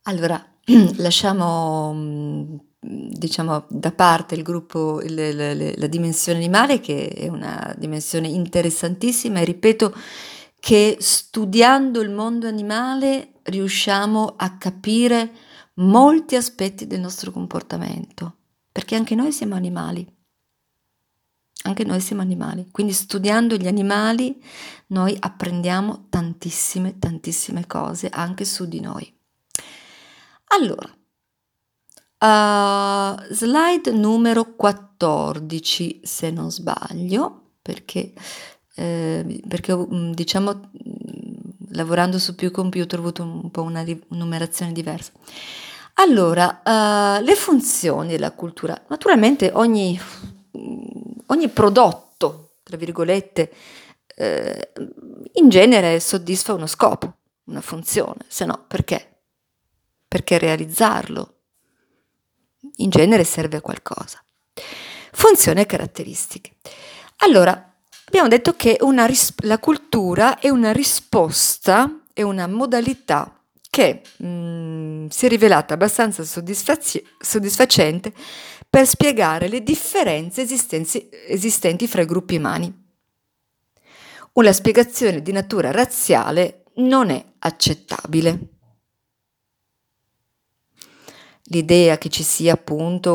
Allora, lasciamo, diciamo da parte il gruppo la dimensione animale, che è una dimensione interessantissima, e ripeto che studiando il mondo animale riusciamo a capire molti aspetti del nostro comportamento, perché anche noi siamo animali. Anche noi siamo animali, quindi studiando gli animali noi apprendiamo tantissime, tantissime cose anche su di noi. Allora, slide numero 14, se non sbaglio, perché diciamo, lavorando su più computer ho avuto un po' una numerazione diversa. Allora, le funzioni della cultura. Naturalmente ogni prodotto, tra virgolette, eh, in genere soddisfa uno scopo, una funzione, se no perché? Perché realizzarlo in genere serve a qualcosa. Funzione e caratteristiche. Allora, abbiamo detto che la cultura è una risposta, è una modalità che si è rivelata abbastanza soddisfacente per spiegare le differenze esistenti fra i gruppi umani. Una spiegazione di natura razziale non è accettabile. L'idea che ci sia appunto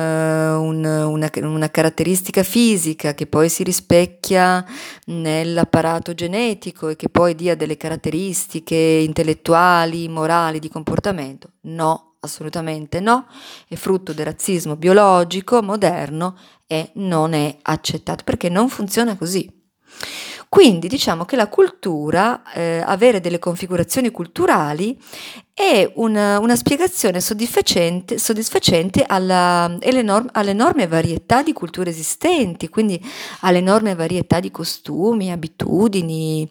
una caratteristica fisica che poi si rispecchia nell'apparato genetico e che poi dia delle caratteristiche intellettuali, morali, di comportamento, no, assolutamente no, è frutto del razzismo biologico moderno e non è accettato perché non funziona così. Quindi diciamo che la cultura, avere delle configurazioni culturali è una spiegazione soddisfacente all'enorme varietà di culture esistenti, quindi all'enorme varietà di costumi, abitudini,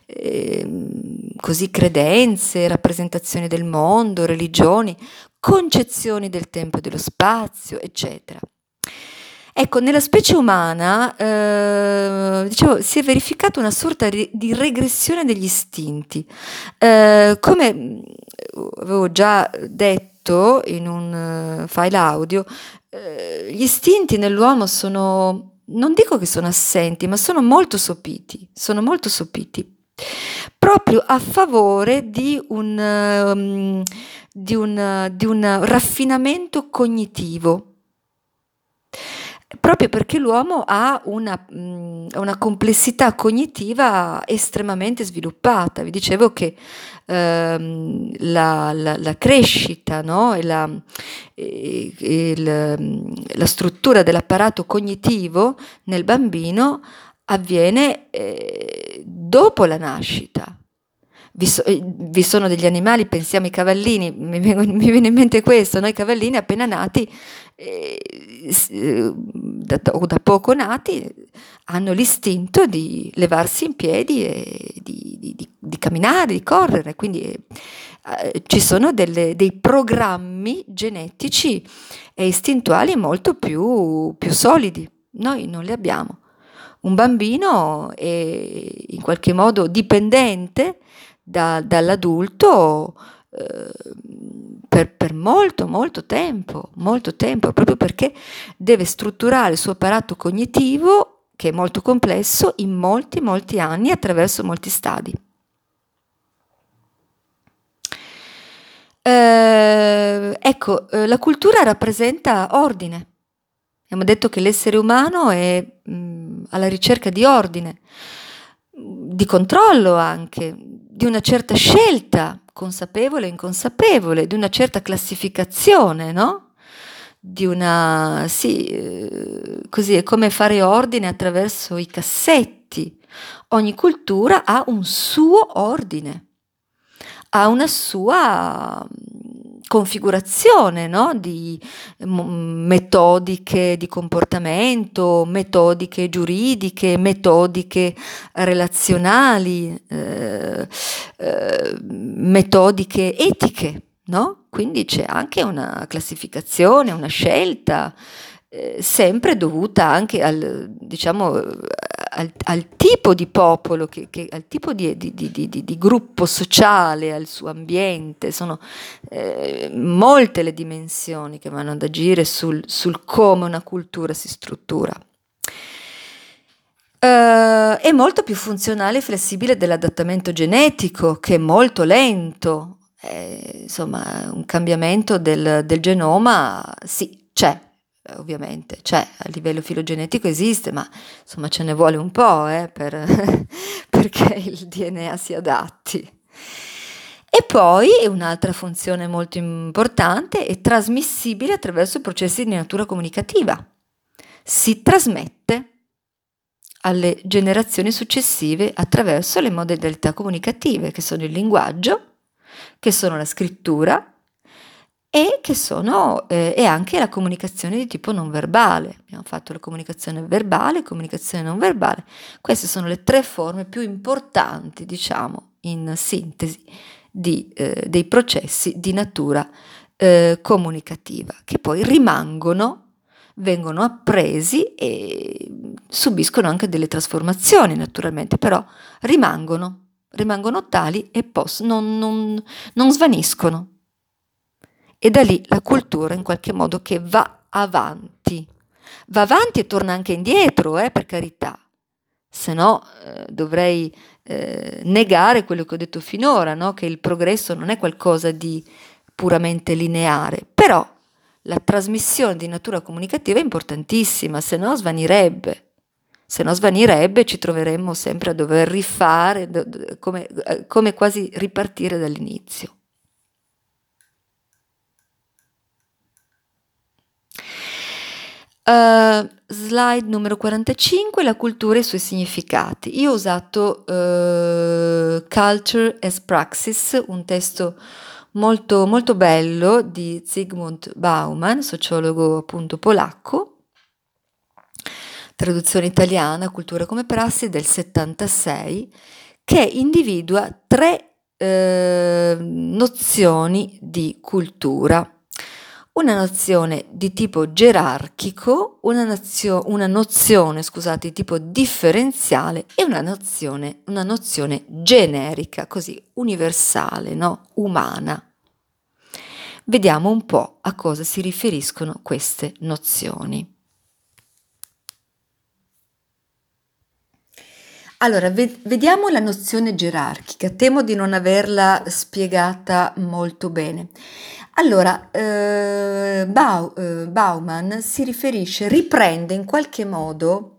così credenze, rappresentazioni del mondo, religioni, concezioni del tempo e dello spazio, eccetera. Ecco, nella specie umana, dicevo, si è verificata una sorta di regressione degli istinti. Come avevo già detto in un file audio, gli istinti nell'uomo sono, non dico che sono assenti, ma sono molto sopiti, proprio a favore di un raffinamento cognitivo. Proprio perché l'uomo ha una complessità cognitiva estremamente sviluppata. Vi dicevo che la crescita, no? La struttura dell'apparato cognitivo nel bambino avviene dopo la nascita. Vi sono degli animali, pensiamo ai cavallini, mi viene in mente questo, no? I cavallini appena nati, o da poco nati, hanno l'istinto di levarsi in piedi e di camminare, di correre, quindi ci sono dei programmi genetici e istintuali molto più solidi, noi non li abbiamo. Un bambino è in qualche modo dipendente dall'adulto per molto tempo, proprio perché deve strutturare il suo apparato cognitivo, che è molto complesso, in molti anni attraverso molti stadi. Ecco, la cultura rappresenta ordine. Abbiamo detto che l'essere umano è alla ricerca di ordine, di controllo anche, di una certa scelta consapevole e inconsapevole, di una certa classificazione, no? Così è come fare ordine attraverso i cassetti. Ogni cultura ha un suo ordine, ha una sua configurazione, no? Di metodiche di comportamento, metodiche giuridiche, metodiche relazionali, metodiche etiche, no? Quindi c'è anche una classificazione, una scelta, sempre dovuta anche diciamo, al tipo di popolo, al tipo di gruppo sociale, al suo ambiente. Sono molte le dimensioni che vanno ad agire sul come una cultura si struttura. È molto più funzionale e flessibile dell'adattamento genetico, che è molto lento. Insomma, un cambiamento del genoma, sì, c'è, ovviamente, c'è, a livello filogenetico esiste, ma insomma ce ne vuole un po', perché il DNA si adatti. E poi un'altra funzione molto importante è trasmissibile attraverso processi di natura comunicativa. Si trasmette alle generazioni successive attraverso le modalità comunicative, che sono il linguaggio, che sono la scrittura e che sono e anche la comunicazione di tipo non verbale. Abbiamo fatto la comunicazione verbale, comunicazione non verbale. Queste sono le 3 forme più importanti, diciamo, in sintesi, dei processi di natura comunicativa, che poi vengono appresi e subiscono anche delle trasformazioni, naturalmente, però rimangono tali e non svaniscono. E da lì la cultura in qualche modo che va avanti e torna anche indietro, per carità, se no dovrei negare quello che ho detto finora, no? Che il progresso non è qualcosa di puramente lineare, però la trasmissione di natura comunicativa è importantissima, se no svanirebbe. Se no svanirebbe, ci troveremmo sempre a dover rifare, come quasi ripartire dall'inizio. Slide numero 45, la cultura e i suoi significati. Io ho usato Culture as Praxis, un testo molto, molto bello di Zygmunt Bauman, sociologo appunto polacco, traduzione italiana, Cultura come prassi del 76, che individua 3 nozioni di cultura. Una nozione di tipo gerarchico, una nozione, scusate, di tipo differenziale e una nozione generica, così universale, no? Umana. Vediamo un po' a cosa si riferiscono queste nozioni. Allora, vediamo la nozione gerarchica. Temo di non averla spiegata molto bene. Allora, Bauman riprende in qualche modo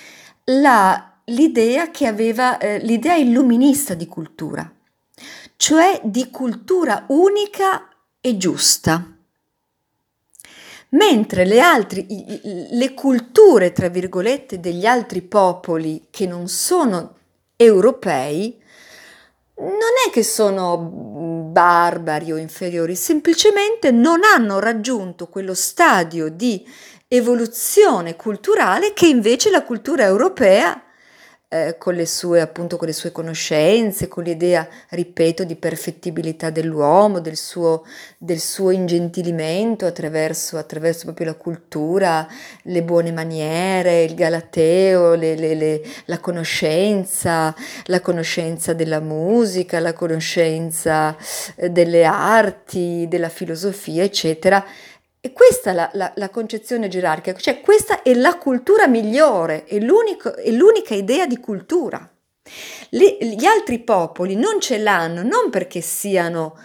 l'idea che aveva, l'idea illuminista di cultura, cioè di cultura unica e giusta. Mentre le culture, tra virgolette, degli altri popoli che non sono europei, non è che sono barbari o inferiori, semplicemente non hanno raggiunto quello stadio di evoluzione culturale che invece la cultura europea, con le sue conoscenze, con l'idea, ripeto, di perfettibilità dell'uomo, del suo ingentilimento attraverso proprio la cultura, le buone maniere, il galateo, la conoscenza della musica, la conoscenza delle arti, della filosofia, eccetera. E questa è la concezione gerarchica, cioè questa è la cultura migliore, è l'unica idea di cultura. Gli altri popoli non ce l'hanno, non perché siano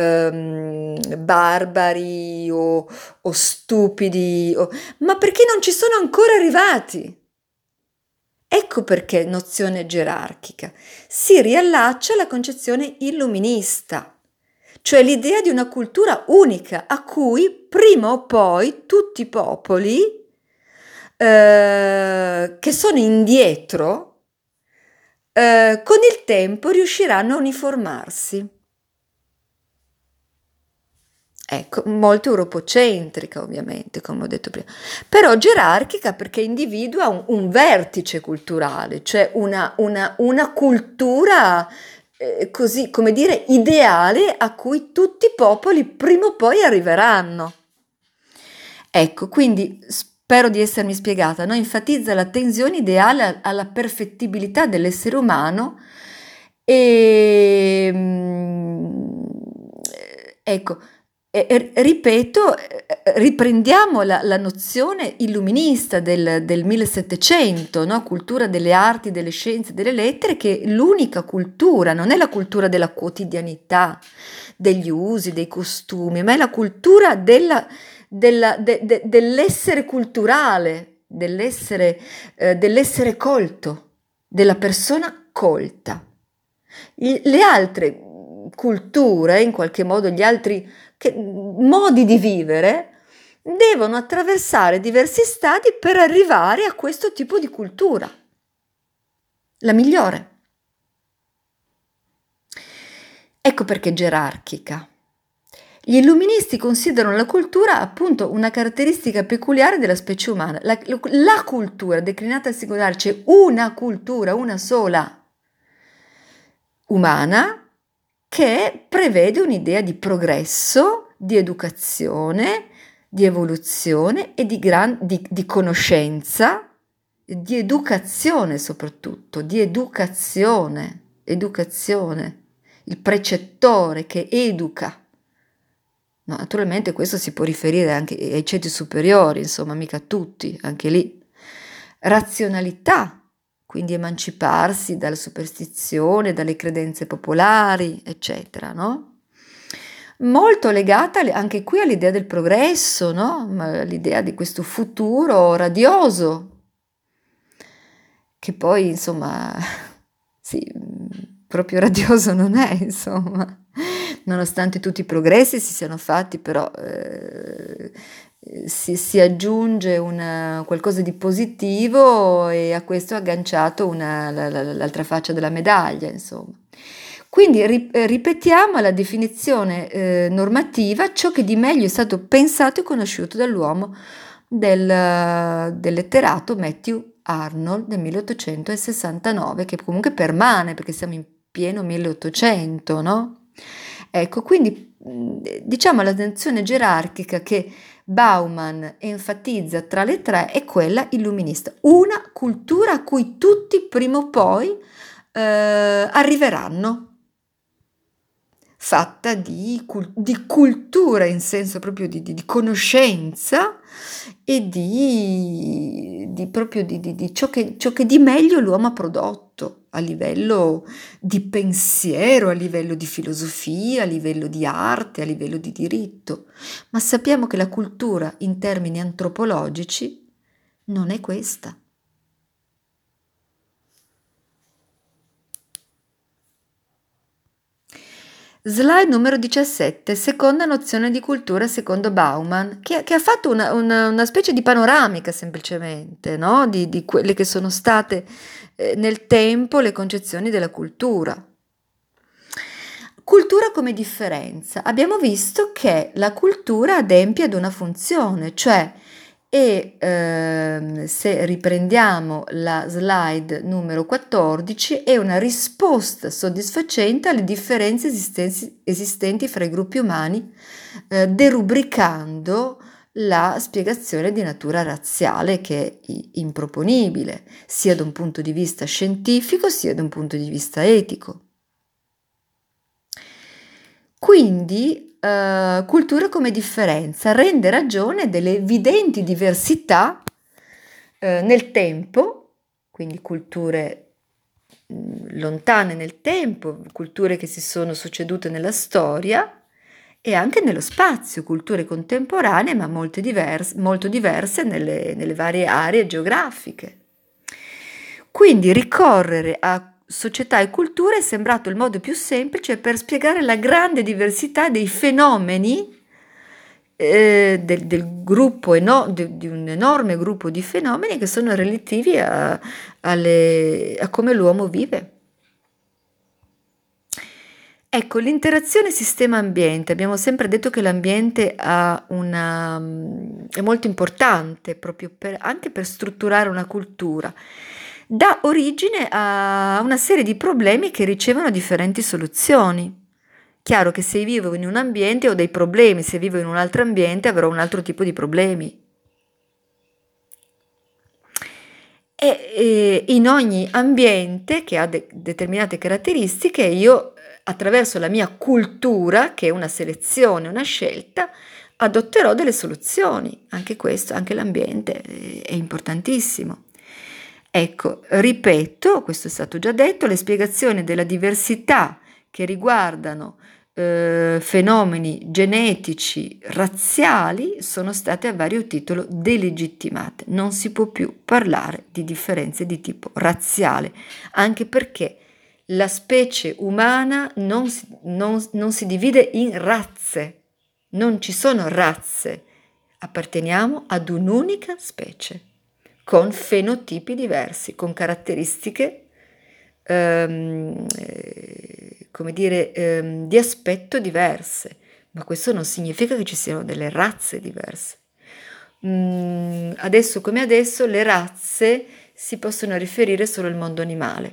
barbari o stupidi, ma perché non ci sono ancora arrivati. Ecco perché nozione gerarchica. Si riallaccia alla concezione illuminista, cioè l'idea di una cultura unica a cui prima o poi tutti i popoli che sono indietro con il tempo riusciranno a uniformarsi. Ecco, molto europocentrica ovviamente, come ho detto prima, però gerarchica perché individua un vertice culturale, cioè una cultura così, come dire, ideale a cui tutti i popoli prima o poi arriveranno. Ecco, quindi spero di essermi spiegata, no? Enfatizza la tensione ideale alla perfettibilità dell'essere umano e ecco, ripeto, riprendiamo la nozione illuminista del 1700, no? Cultura delle arti, delle scienze, delle lettere, che l'unica cultura non è la cultura della quotidianità, degli usi, dei costumi, ma è la cultura dell'essere culturale, dell'essere colto, della persona colta. Le altre culture, in qualche modo gli altri modi di vivere, devono attraversare diversi stadi per arrivare a questo tipo di cultura, la migliore. Ecco perché gerarchica. Gli illuministi considerano la cultura appunto una caratteristica peculiare della specie umana. La cultura declinata al singolare, c'è una cultura, una sola, umana, che prevede un'idea di progresso, di educazione, di evoluzione e di conoscenza, di educazione soprattutto, di educazione, il precettore che educa. No, naturalmente questo si può riferire anche ai ceti superiori, insomma, mica a tutti, anche lì. Razionalità, quindi emanciparsi dalla superstizione, dalle credenze popolari, eccetera, no? Molto legata anche qui all'idea del progresso, no? L'idea di questo futuro radioso, che poi, insomma, sì, proprio radioso non è, insomma. Nonostante tutti i progressi si siano fatti, però si aggiunge qualcosa di positivo e a questo è agganciato l'altra faccia della medaglia, insomma. Quindi ripetiamo la definizione normativa, ciò che di meglio è stato pensato e conosciuto dall'uomo del letterato Matthew Arnold del 1869, che comunque permane perché siamo in pieno 1800, no? Ecco, quindi diciamo la tensione gerarchica che Bauman enfatizza tra le tre è quella illuminista, una cultura a cui tutti prima o poi arriveranno, fatta di cultura in senso proprio di conoscenza e proprio di ciò che di meglio l'uomo ha prodotto a livello di pensiero, a livello di filosofia, a livello di arte, a livello di diritto. Ma sappiamo che la cultura in termini antropologici non è questa. Slide numero 17, seconda nozione di cultura secondo Bauman, che ha fatto una specie di panoramica semplicemente, no? Di quelle che sono state nel tempo le concezioni della cultura. Cultura come differenza. Abbiamo visto che la cultura adempie ad una funzione, cioè se riprendiamo la slide numero 14, è una risposta soddisfacente alle differenze esistenti fra i gruppi umani, derubricando la spiegazione di natura razziale che è improponibile, sia da un punto di vista scientifico sia da un punto di vista etico. Quindi cultura come differenza rende ragione delle evidenti diversità nel tempo, quindi culture lontane nel tempo, culture che si sono succedute nella storia e anche nello spazio, culture contemporanee ma molto diverse nelle varie aree geografiche. Quindi ricorrere a società e culture è sembrato il modo più semplice per spiegare la grande diversità dei fenomeni del gruppo, di un enorme gruppo di fenomeni che sono relativi a come l'uomo vive. Ecco, l'interazione sistema-ambiente. Abbiamo sempre detto che l'ambiente è molto importante proprio anche per strutturare una cultura. Dà origine a una serie di problemi che ricevono differenti soluzioni. Chiaro che se vivo in un ambiente ho dei problemi, se vivo in un altro ambiente avrò un altro tipo di problemi. E in ogni ambiente che ha determinate caratteristiche, io attraverso la mia cultura, che è una selezione, una scelta, adotterò delle soluzioni. Anche questo, anche l'ambiente è importantissimo. Ecco, ripeto, questo è stato già detto, le spiegazioni della diversità che riguardano fenomeni genetici, razziali, sono state a vario titolo delegittimate. Non si può più parlare di differenze di tipo razziale, anche perché la specie umana non si divide in razze, non ci sono razze, apparteniamo ad un'unica specie, con fenotipi diversi, con caratteristiche come dire, di aspetto diverse, ma questo non significa che ci siano delle razze diverse. Adesso come adesso le razze si possono riferire solo al mondo animale.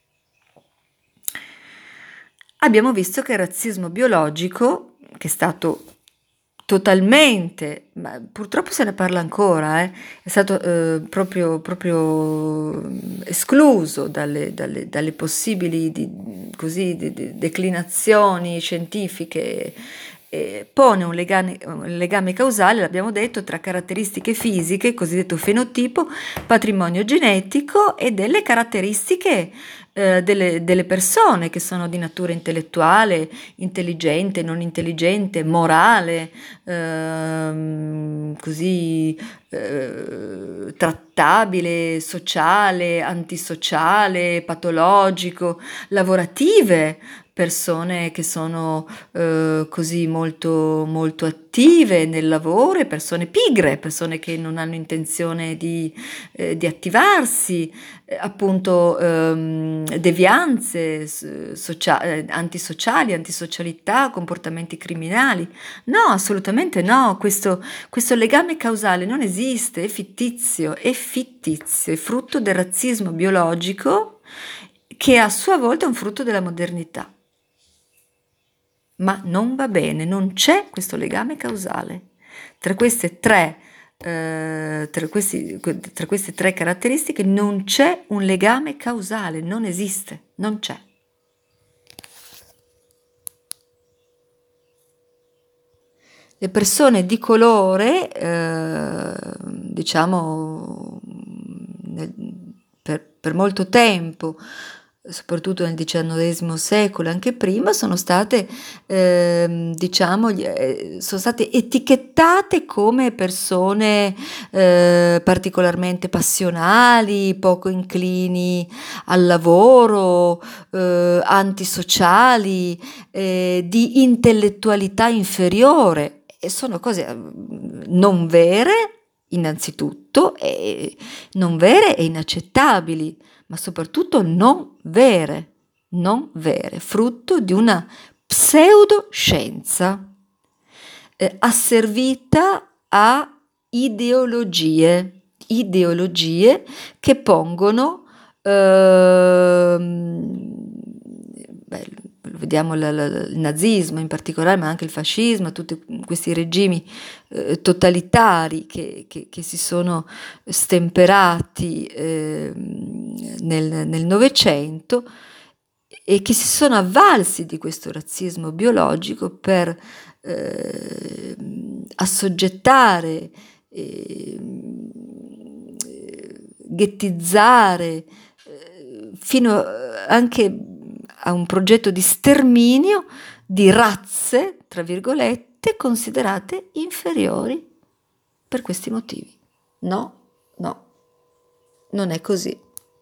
Abbiamo visto che il razzismo biologico, che è stato totalmente, ma purtroppo se ne parla ancora, è stato proprio escluso dalle possibili declinazioni scientifiche, pone un legame causale, l'abbiamo detto, tra caratteristiche fisiche, il cosiddetto fenotipo, patrimonio genetico e delle caratteristiche delle persone che sono di natura intellettuale, intelligente, non intelligente, morale, così trattabile, sociale, antisociale, patologico, lavorative, persone che sono così molto attive nel lavoro e persone pigre, persone che non hanno intenzione di attivarsi, appunto devianze antisociali, antisocialità, comportamenti criminali. No, assolutamente no, questo legame causale non esiste, è fittizio, è frutto del razzismo biologico che a sua volta è un frutto della modernità. Ma non va bene, non c'è questo legame causale. Tra queste tre caratteristiche non c'è un legame causale, non esiste, non c'è. Le persone di colore, diciamo, per molto tempo, soprattutto nel XIX secolo, anche prima, sono state, diciamo, sono state etichettate come persone particolarmente passionali, poco inclini al lavoro, antisociali, di intellettualità inferiore. E sono cose non vere, innanzitutto, non vere e inaccettabili, ma soprattutto non vere, frutto di una pseudoscienza asservita a ideologie che pongono lo vediamo il nazismo in particolare, ma anche il fascismo, tutti questi regimi totalitari che si sono stemperati nel Novecento e che si sono avvalsi di questo razzismo biologico per assoggettare, ghettizzare, fino anche a un progetto di sterminio di razze, tra virgolette, considerate inferiori per questi motivi. No, non è così.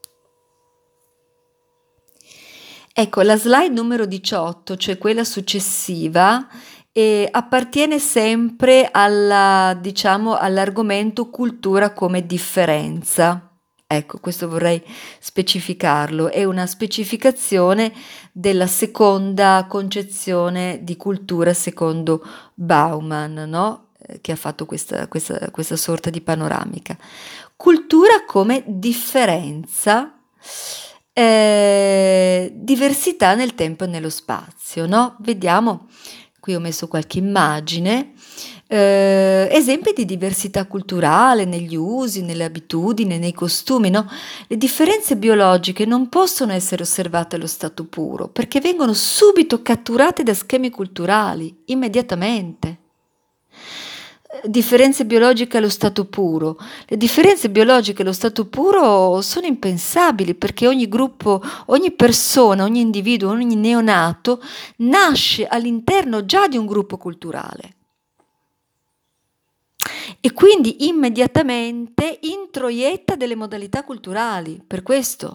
Ecco, la slide numero 18, cioè quella successiva, appartiene sempre all'argomento cultura come differenza. Ecco, questo vorrei specificarlo, è una specificazione della seconda concezione di cultura secondo Bauman, no? Che ha fatto questa sorta di panoramica. Cultura come differenza, diversità nel tempo e nello spazio, no? Vediamo Qui ho messo qualche immagine, esempi di diversità culturale negli usi, nelle abitudini, nei costumi, no? Le differenze biologiche non possono essere osservate allo stato puro perché vengono subito catturate da schemi culturali, immediatamente. Differenze biologiche allo stato puro. Le differenze biologiche allo stato puro sono impensabili perché ogni gruppo, ogni persona, ogni individuo, ogni neonato nasce all'interno già di un gruppo culturale e quindi immediatamente introietta delle modalità culturali. Per questo.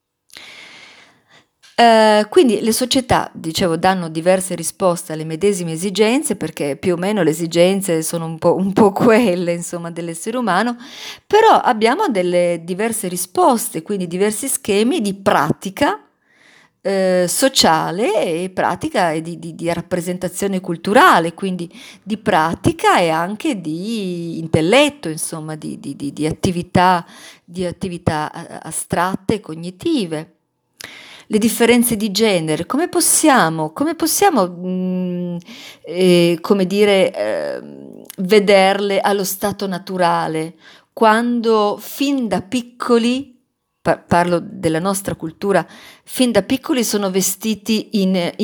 Quindi le società, dicevo, danno diverse risposte alle medesime esigenze, perché più o meno le esigenze sono un po' quelle, insomma, dell'essere umano, però abbiamo delle diverse risposte, quindi diversi schemi di pratica sociale e pratica e di rappresentazione culturale, quindi di pratica e anche di intelletto, insomma, di attività astratte e cognitive. Le differenze di genere, come possiamo, come dire, vederle allo stato naturale, quando fin da piccoli, parlo della nostra cultura, fin da piccoli sono vestiti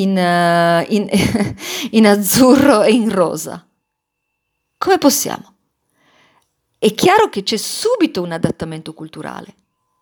in azzurro e in rosa. Come possiamo? È chiaro che c'è subito un adattamento culturale.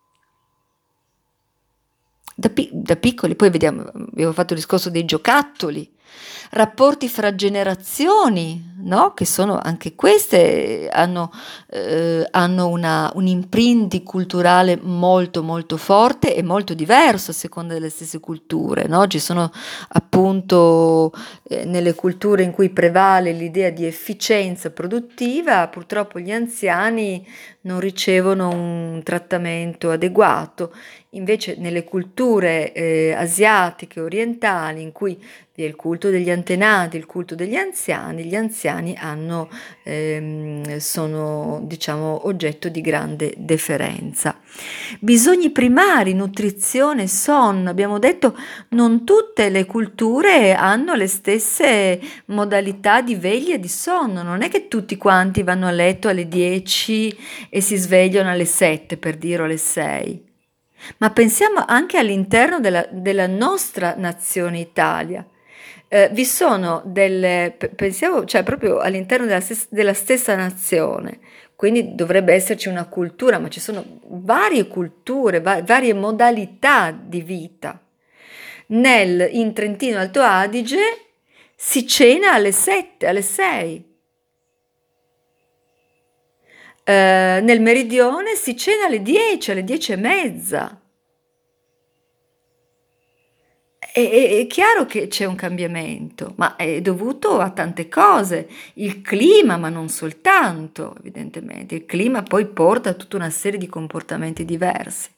Da piccoli, poi vediamo, abbiamo fatto il discorso dei giocattoli, rapporti fra generazioni, no? Che sono anche queste, hanno un imprinting culturale molto molto forte e molto diverso a seconda delle stesse culture, no? Ci sono appunto nelle culture in cui prevale l'idea di efficienza produttiva, purtroppo gli anziani non ricevono un trattamento adeguato. Invece nelle culture asiatiche, orientali, in cui vi è il culto degli antenati, il culto degli anziani, gli anziani sono, diciamo, oggetto di grande deferenza. Bisogni primari, nutrizione, sonno. Abbiamo detto non tutte le culture hanno le stesse modalità di veglia e di sonno. Non è che tutti quanti vanno a letto alle 10 e si svegliano alle 7, per dire, o alle 6. Ma pensiamo anche all'interno della nostra nazione Italia. Vi sono pensiamo, cioè proprio all'interno della stessa nazione, quindi dovrebbe esserci una cultura, ma ci sono varie culture, varie modalità di vita. In Trentino Alto Adige si cena alle 7, alle 6. Nel meridione si cena alle 10, alle 10 e mezza. È chiaro che c'è un cambiamento, ma è dovuto a tante cose. Il clima, ma non soltanto, evidentemente. Il clima poi porta a tutta una serie di comportamenti diversi.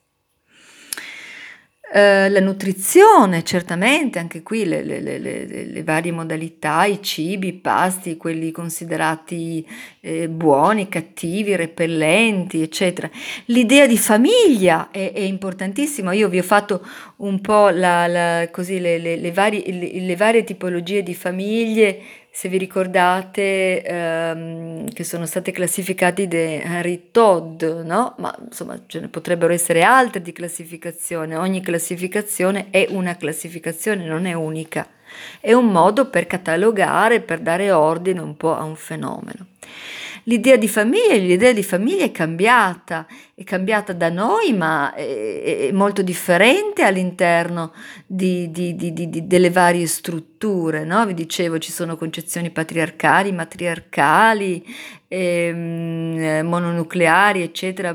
La nutrizione, certamente, anche qui le varie modalità, i cibi, i pasti, quelli considerati buoni, cattivi, repellenti, eccetera. L'idea di famiglia è importantissima. Io vi ho fatto un po' così, le varie tipologie di famiglie, se vi ricordate, che sono state classificate da Henry Todd, no? Ma insomma ce ne potrebbero essere altre di classificazione. Ogni classificazione è una classificazione, non è unica. È un modo per catalogare, per dare ordine un po' a un fenomeno. L'idea di famiglia è cambiata da noi, ma è molto differente all'interno delle varie strutture, no? Vi dicevo, ci sono concezioni patriarcali, matriarcali, mononucleari, eccetera.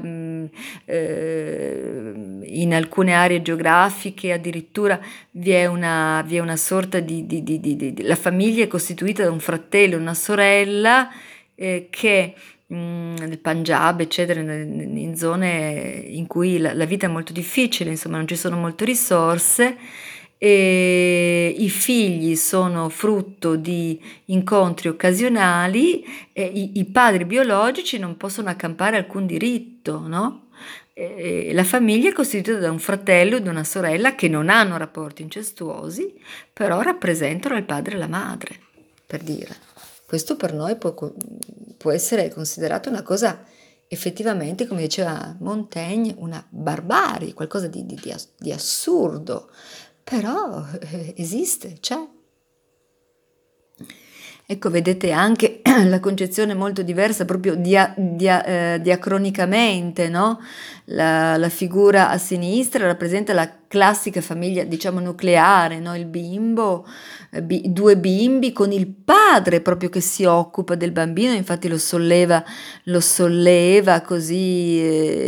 In alcune aree geografiche addirittura vi è una sorta la famiglia è costituita da un fratello e una sorella che nel Punjab, eccetera, in zone in cui la vita è molto difficile, insomma, non ci sono molte risorse. E i figli sono frutto di incontri occasionali e i padri biologici non possono accampare alcun diritto, no? La famiglia è costituita da un fratello e da una sorella che non hanno rapporti incestuosi, però rappresentano il padre e la madre. per dire. Questo per noi può essere considerato una cosa effettivamente, come diceva Montaigne, una barbarie, qualcosa di assurdo, però esiste, c'è. Ecco, vedete anche la concezione molto diversa, proprio diacronicamente, no? La figura a sinistra rappresenta la classica famiglia, diciamo, nucleare, no? Il bimbo, due bimbi con il padre proprio che si occupa del bambino, infatti lo solleva così.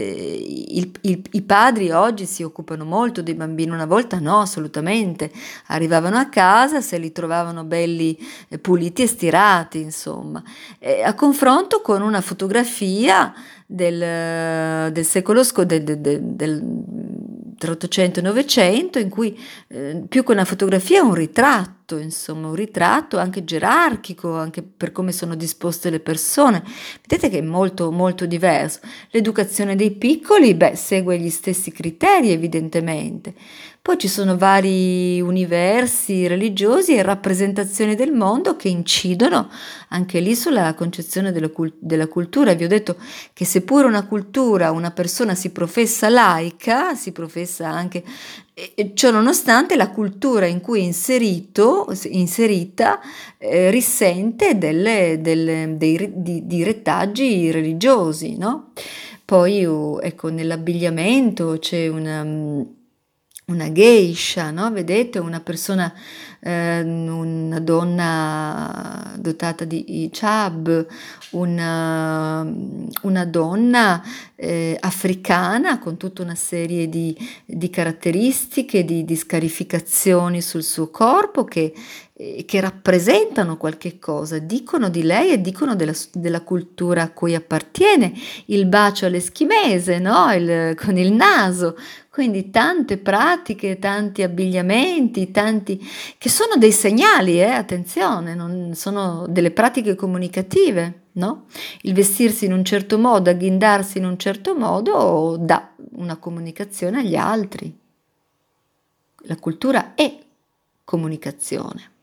I padri oggi si occupano molto dei bambini, una volta no, assolutamente. Arrivavano a casa, se li trovavano belli puliti e stirati, insomma, a confronto con una fotografia del secolo tra 800 e 900, in cui più che una fotografia è un ritratto, insomma, un ritratto anche gerarchico, anche per come sono disposte le persone. Vedete che è molto, molto diverso. L'educazione dei piccoli, segue gli stessi criteri, evidentemente. Poi ci sono vari universi religiosi e rappresentazioni del mondo che incidono anche lì sulla concezione della cultura. Vi ho detto che seppure una cultura, una persona si professa laica, si professa anche, ciò nonostante la cultura in cui è inserita risente di rettaggi religiosi, no? Poi ecco, nell'abbigliamento c'è una geisha, no? Vedete, una donna dotata di hijab, una donna africana con tutta una serie di caratteristiche, di scarificazioni sul suo corpo che rappresentano qualche cosa, dicono di lei e dicono della cultura a cui appartiene. Il bacio all'eschimese, no? Con il naso. Quindi tante pratiche, tanti abbigliamenti, che sono dei segnali, attenzione, non sono delle pratiche comunicative, no? Il vestirsi in un certo modo, agghindarsi in un certo modo dà una comunicazione agli altri. La cultura è comunicazione.